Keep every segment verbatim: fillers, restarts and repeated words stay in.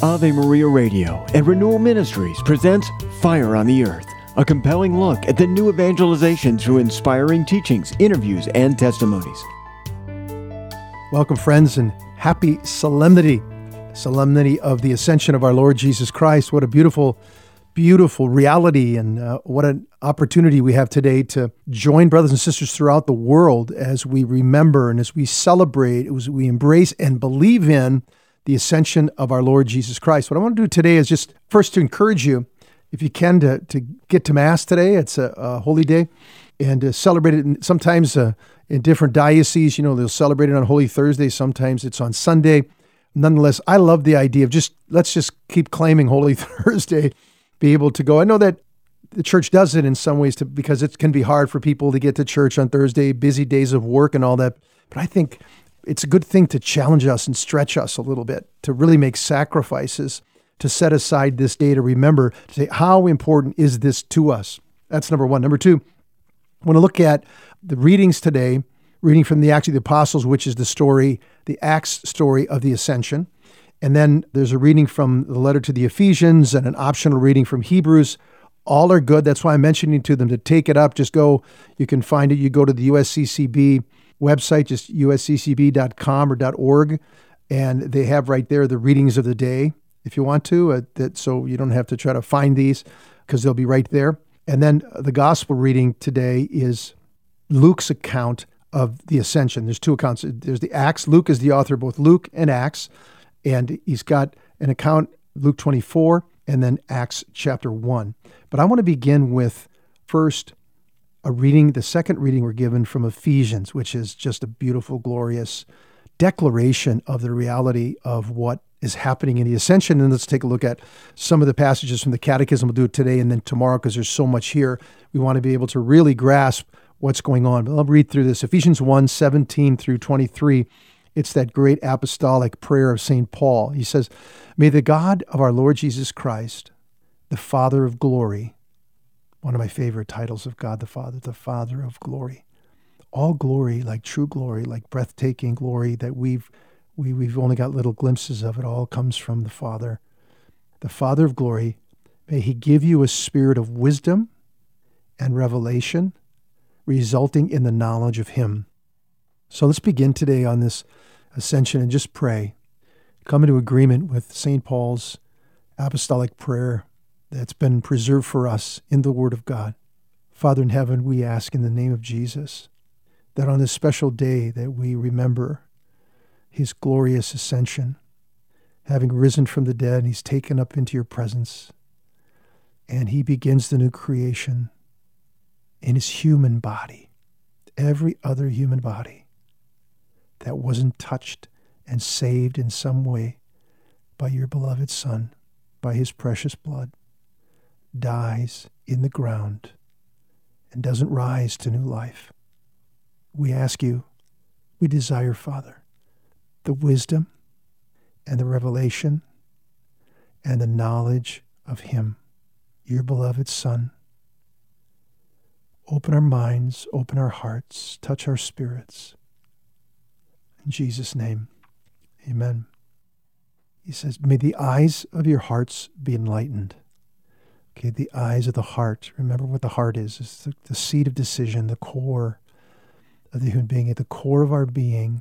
Ave Maria Radio and Renewal Ministries presents Fire on the Earth, a compelling look at the new evangelization through inspiring teachings, interviews, and testimonies. Welcome, friends, and happy solemnity, solemnity of the ascension of our Lord Jesus Christ. What a beautiful, beautiful reality, and uh, what an opportunity we have today to join brothers and sisters throughout the world as we remember and as we celebrate, as we embrace and believe in the ascension of our Lord Jesus Christ. What I want to do today is just first to encourage you, if you can, to, to get to Mass today. It's a, a holy day, and to celebrate it. In, sometimes uh, in different dioceses, you know, they'll celebrate it on Holy Thursday. Sometimes it's on Sunday. Nonetheless, I love the idea of just, let's just keep claiming Holy Thursday, be able to go. I know that the church does it in some ways to, because it can be hard for people to get to church on Thursday, busy days of work and all that. But I think it's a good thing to challenge us and stretch us a little bit, to really make sacrifices, to set aside this day to remember, to say, how important is this to us? That's number one. Number two, I want to look at the readings today, reading from the Acts of the Apostles, which is the story, the Acts story of the Ascension. And then there's a reading from the letter to the Ephesians and an optional reading from Hebrews. All are good. That's why I'm mentioning to them to take it up. Just go, you can find it. You go to the U S C C B website, just U S C C B dot com or .org, and they have right there the readings of the day, if you want to, uh, that so you don't have to try to find these, because they'll be right there. And then the gospel reading today is Luke's account of the Ascension. There's two accounts. There's the Acts. Luke is the author of both Luke and Acts, and he's got an account, Luke twenty-four, and then Acts chapter one. But I want to begin with first a reading, the second reading we're given from Ephesians, which is just a beautiful, glorious declaration of the reality of what is happening in the Ascension. And let's take a look at some of the passages from the Catechism. We'll do it today and then tomorrow, because there's so much here. We want to be able to really grasp what's going on. But I'll read through this. Ephesians one, seventeen through twenty-three. It's that great apostolic prayer of Saint Paul. He says, "May the God of our Lord Jesus Christ, the Father of glory," one of my favorite titles of God the Father, the Father of glory. All glory, like true glory, like breathtaking glory that we've we, we've only got little glimpses of, it all comes from the Father. The Father of glory, may he give you a spirit of wisdom and revelation, resulting in the knowledge of him. So let's begin today on this ascension and just pray. Come into agreement with Saint Paul's apostolic prayer that's been preserved for us in the Word of God. Father in heaven, we ask in the name of Jesus that on this special day that we remember his glorious ascension, having risen from the dead, and he's taken up into your presence, and he begins the new creation in his human body, every other human body that wasn't touched and saved in some way by your beloved Son, by his precious blood, dies in the ground and doesn't rise to new life. We ask you, we desire, Father, the wisdom and the revelation and the knowledge of him, your beloved Son. Open our minds, open our hearts, touch our spirits. In Jesus' name, amen. He says, may the eyes of your hearts be enlightened. Okay, the eyes of the heart. Remember what the heart is. It's the, the seat of decision, the core of the human being, at the core of our being.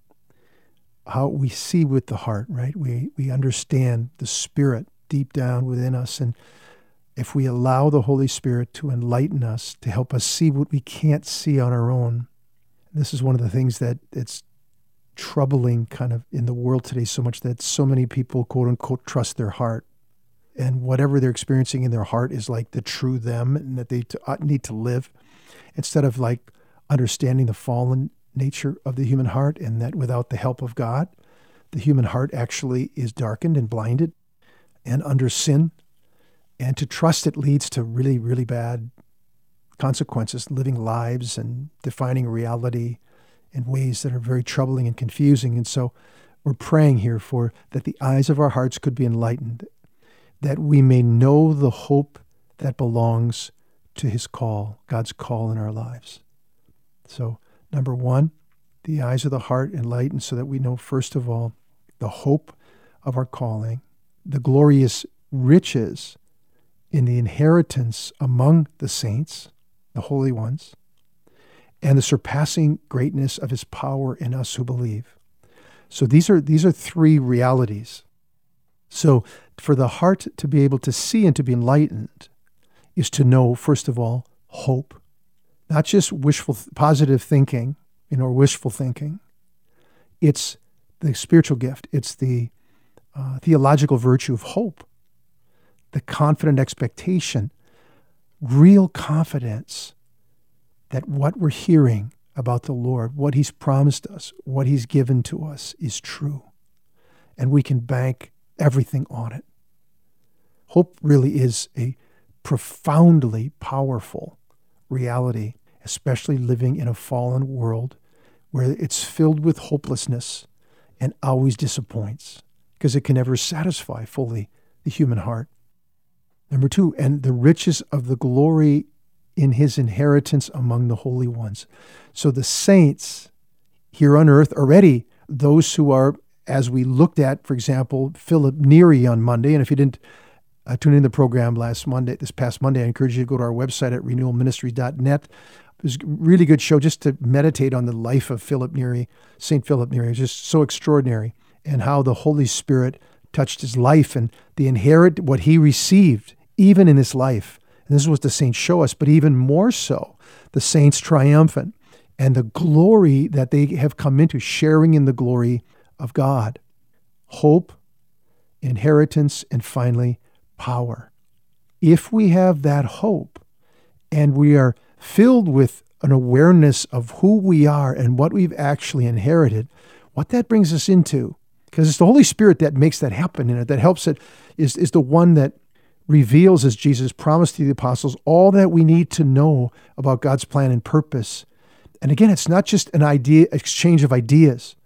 How we see with the heart, right? We we understand the Spirit deep down within us. And if we allow the Holy Spirit to enlighten us, to help us see what we can't see on our own, this is one of the things that it's troubling kind of in the world today so much, that so many people, quote unquote, trust their heart. And whatever they're experiencing in their heart is like the true them, and that they t- need to live, instead of like understanding the fallen nature of the human heart, and that without the help of God, the human heart actually is darkened and blinded and under sin. And to trust it leads to really, really bad consequences, living lives and defining reality in ways that are very troubling and confusing. And so we're praying here for that the eyes of our hearts could be enlightened, that we may know the hope that belongs to his call, God's call in our lives. So, number one, the eyes of the heart enlightened so that we know, first of all, the hope of our calling. the glorious riches in the inheritance among the saints, the holy ones, and the surpassing greatness of his power in us who believe. So these are these are three realities. So for the heart to be able to see and to be enlightened is to know, first of all, hope, not just wishful, positive thinking, you know, or wishful thinking. It's the spiritual gift. It's the uh, theological virtue of hope, the confident expectation, real confidence that what we're hearing about the Lord, what he's promised us, what he's given to us is true. And we can bank everything on it. Hope really is a profoundly powerful reality, especially living in a fallen world where it's filled with hopelessness and always disappoints because it can never satisfy fully the human heart. Number two, and the riches of the glory in his inheritance among the holy ones. So the saints here on earth already, those who are, as we looked at, for example, Philip Neri on Monday, and if you didn't uh, tune in the program last Monday, this past Monday, I encourage you to go to our website at renewal ministry dot net. It was a really good show just to meditate on the life of Philip Neri, Saint Philip Neri. It was just so extraordinary, and how the Holy Spirit touched his life and the inherit what he received even in this life. And this is what the saints show us, but even more so, the saints triumphant and the glory that they have come into, sharing in the glory of God. Hope, inheritance, and finally, power. If we have that hope and we are filled with an awareness of who we are and what we've actually inherited, what that brings us into, because it's the Holy Spirit that makes that happen in it, that helps it, is, is the one that reveals, as Jesus promised to the apostles, all that we need to know about God's plan and purpose. And again, it's not just an idea, exchange of ideas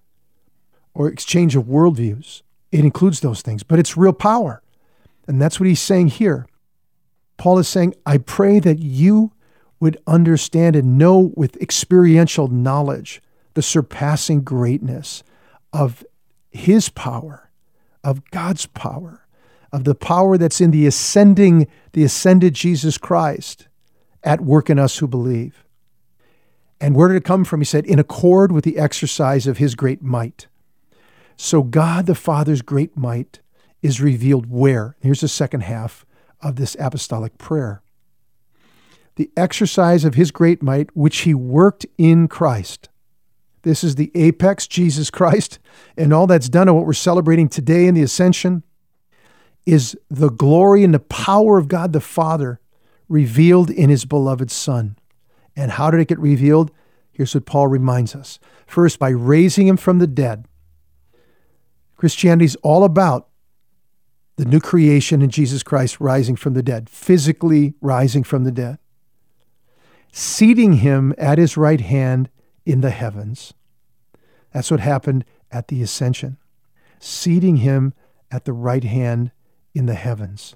or exchange of worldviews. It includes those things, but it's real power. And that's what he's saying here. Paul is saying, I pray that you would understand and know with experiential knowledge the surpassing greatness of his power, of God's power, of the power that's in the ascending, the ascended Jesus Christ at work in us who believe. And where did it come from? He said, in accord with the exercise of his great might. So God the Father's great might is revealed where? Here's the second half of this apostolic prayer. The exercise of his great might, which he worked in Christ. This is the apex, Jesus Christ, and all that's done and what we're celebrating today in the ascension is the glory and the power of God the Father revealed in his beloved Son. And how did it get revealed? Here's what Paul reminds us. First, by raising him from the dead. Christianity is all about the new creation in Jesus Christ rising from the dead, physically rising from the dead. Seating him at his right hand in the heavens. That's what happened at the ascension. Seating him at the right hand in the heavens.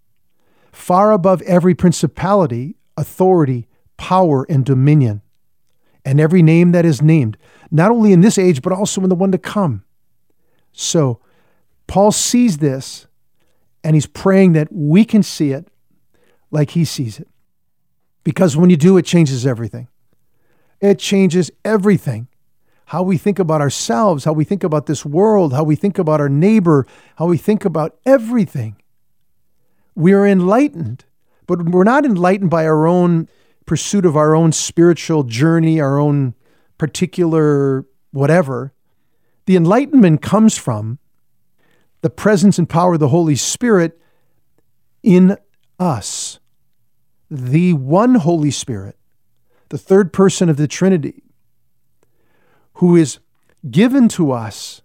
Far above every principality, authority, power, and dominion, and every name that is named, not only in this age, but also in the one to come. So, Paul sees this, and he's praying that we can see it like he sees it. Because when you do, it changes everything. It changes everything. How we think about ourselves, how we think about this world, how we think about our neighbor, how we think about everything. We are enlightened, but we're not enlightened by our own pursuit of our own spiritual journey, our own particular whatever. The enlightenment comes from the presence and power of the Holy Spirit in us. The one Holy Spirit, the third person of the Trinity, who is given to us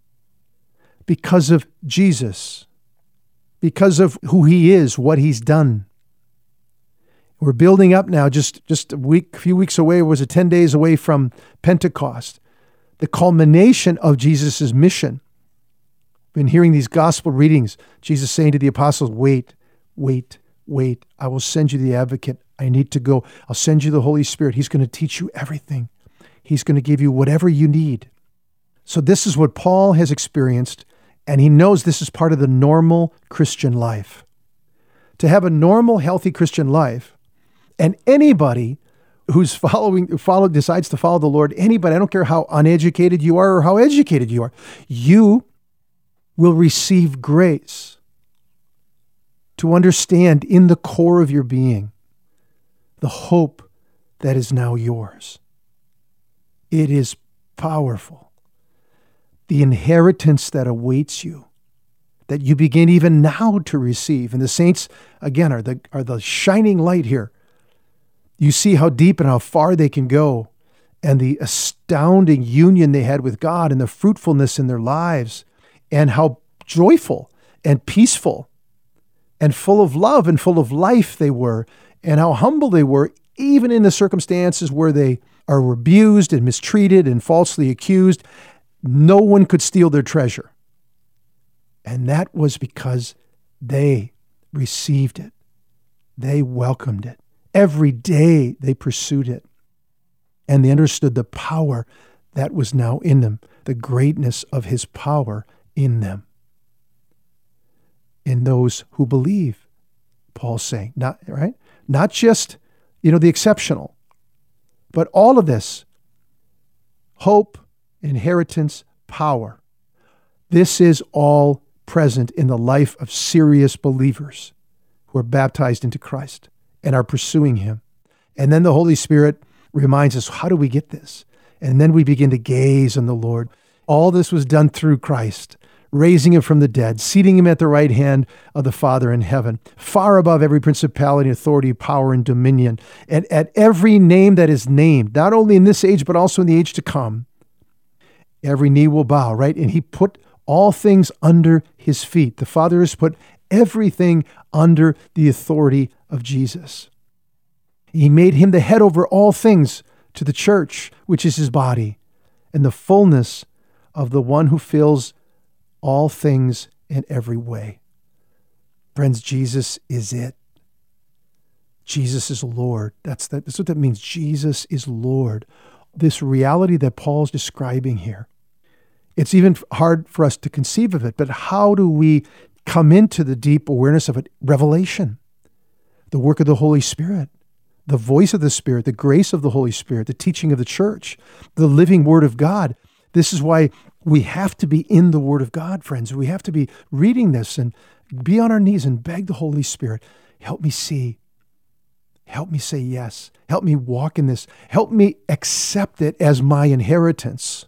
because of Jesus, because of who he is, what he's done. We're building up now, just, just a week, a few weeks away, was it ten days away from Pentecost, the culmination of Jesus' mission. Been hearing these gospel readings, Jesus saying to the apostles, wait, wait, wait, I will send you the advocate. I need to go. I'll send you the Holy Spirit. He's going to teach you everything. He's going to give you whatever you need. So this is what Paul has experienced And he knows this is part of the normal Christian life. To have a normal, healthy Christian life, and anybody who's following, follow, decides to follow the Lord, anybody, I don't care how uneducated you are or how educated you are, you will receive grace to understand in the core of your being the hope that is now yours. It is powerful. The inheritance that awaits you, that you begin even now to receive. And the saints, again, are the, are the shining light here. You see how deep and how far they can go, and the astounding union they had with God, and the fruitfulness in their lives, and how joyful and peaceful and full of love and full of life they were, and how humble they were, even in the circumstances where they are abused and mistreated and falsely accused. No one could steal their treasure. And that was because they received it. They welcomed it. Every day they pursued it. And they understood the power that was now in them, the greatness of his power in them. In those who believe, Paul's saying, not right? Not just, you know, the exceptional, but all of this, hope, inheritance, power. This is all present in the life of serious believers who are baptized into Christ and are pursuing him. And then the Holy Spirit reminds us, how do we get this? And then we begin to gaze on the Lord. All this was done through Christ, raising him from the dead, seating him at the right hand of the Father in heaven, far above every principality, authority, power, and dominion. And at every name that is named, not only in this age, but also in the age to come, every knee will bow, right? And he put all things under his feet. The Father has put everything under the authority of Jesus. He made him the head over all things to the church, which is his body, and the fullness of the one who fills all things in every way. Friends, Jesus is it. Jesus is Lord. That's, that, that's what that means. Jesus is Lord. This reality that Paul's describing here, it's even hard for us to conceive of it, but how do we come into the deep awareness of it? Revelation, the work of the Holy Spirit, the voice of the Spirit, the grace of the Holy Spirit, the teaching of the church, the living Word of God. This is why we have to be in the Word of God, friends. We have to be reading this and be on our knees and beg the Holy Spirit, help me see. Help me say yes. Help me walk in this. Help me accept it as my inheritance.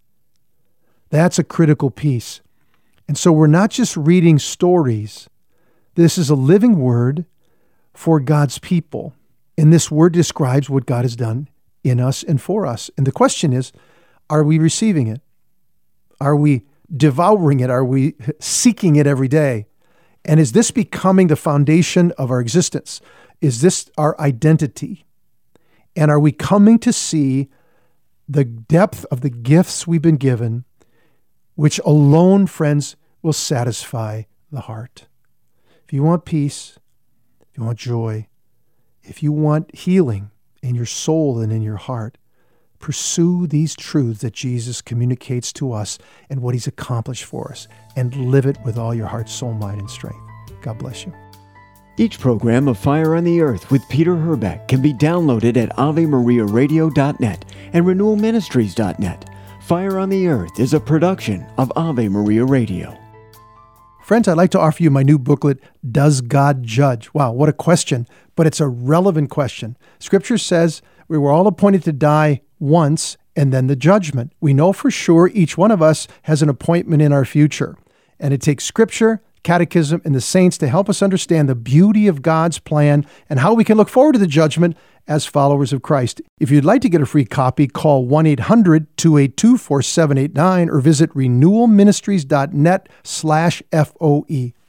That's a critical piece. And so we're not just reading stories. This is a living word for God's people. And this word describes what God has done in us and for us. And the question is, are we receiving it? Are we devouring it? Are we seeking it every day? And is this becoming the foundation of our existence? Is this our identity? And are we coming to see the depth of the gifts we've been given, which alone, friends, will satisfy the heart? If you want peace, if you want joy, if you want healing in your soul and in your heart, pursue these truths that Jesus communicates to us and what he's accomplished for us, and live it with all your heart, soul, mind, and strength. God bless you. Each program of Fire on the Earth with Peter Herbeck can be downloaded at ave maria radio dot net and renewal ministries dot net. Fire on the Earth is a production of Ave Maria Radio. Friends, I'd like to offer you my new booklet, Does God Judge? Wow, what a question, but it's a relevant question. Scripture says we were all appointed to die once and then the judgment. We know for sure each one of us has an appointment in our future. And it takes Scripture, Catechism, and the saints to help us understand the beauty of God's plan and how we can look forward to the judgment as followers of Christ. If you'd like to get a free copy, call one eight hundred two eight two four seven eight nine or visit renewal ministries dot net slash F O E.